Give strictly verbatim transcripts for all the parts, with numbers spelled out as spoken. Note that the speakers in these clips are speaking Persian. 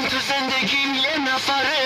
من تو زندگیم یه نفره.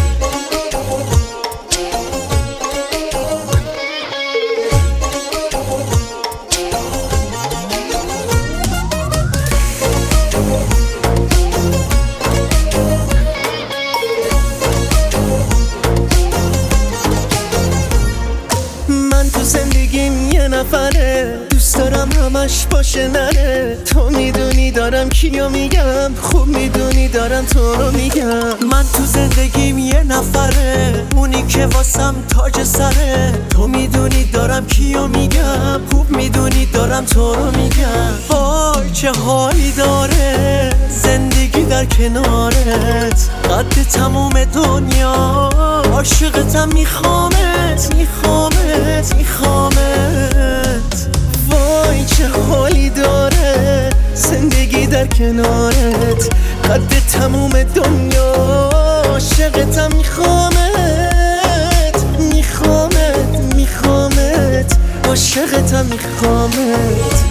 من تو زندگیم یه نفره، دوست دارم همش باشه نره. تو میدونی دارم کیو میگم، خوب میدونی دارم تو رو میگم. من تو زندگیم یه نفره، اونی که واسم تاج سره. تو میدونی دارم کیو میگم، خوب میدونی دارم تو رو میگم. وای چه حالی داره زندگی در کنارت، قد تموم دنیا عاشقتم، میخوامت میخوامت میخوامت. وای چه حالی داره زندگی در کنارت، قد تموم دنیا عاشقتم، میخوامت میخوامت میخوامت عاشقتم، میخوامت.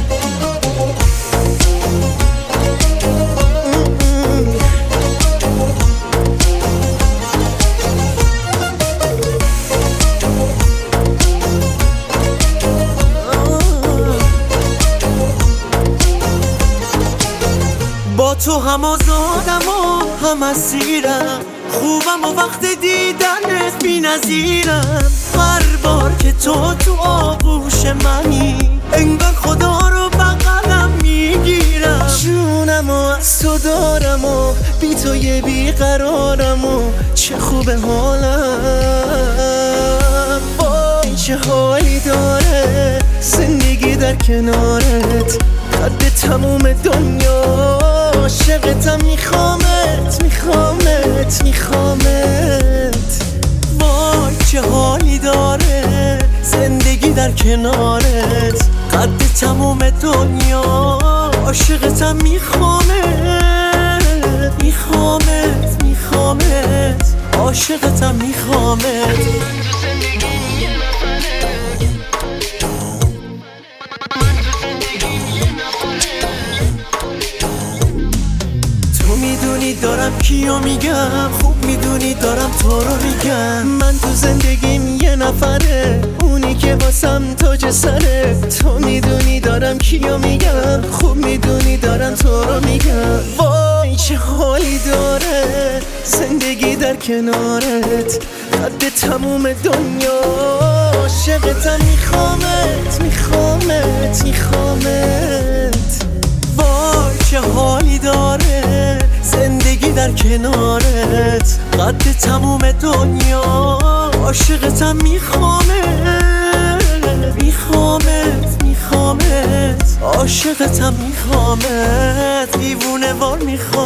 با تو هم آزادم و هم اسیرم، خوبم و وقت دیدنت بی نظیرم. هر بار که تو تو آغوش منی، انگار خدا رو بغلم میگیرم. جونم و از تو دارم و بی تو یه بیقرارم و چه خوب حالم. وای چه حالی داره زندگی در کنارت، قد تموم دنیا عاشقتم، میخوامت میخوامت میخوامت. وای چه حالی داره زندگی در کنارت، قد تموم دنیا عاشقتم، میخوامت میخوامت میخوامت عاشقتم، میخوامت. تو میدونی دارم کیو میگم، خوب میدونی دارم تو رو میگم. من تو زندگیم یه نفره، اونی که واسم تاج سره. تو میدونی دارم کیو میگم، خوب میدونی دارم تو رو میگم. وای چه حالی داره زندگی در کنارت، قد تموم دنیا عاشقتم، میخوامت میخوامت میخوامت. وای چه حالی داره زندگی در کنارت، قد تموم دنیا عاشقتم، میخوامت میخوامت میخوامت عاشقتم، میخوامت دیوونه وار میخوامت.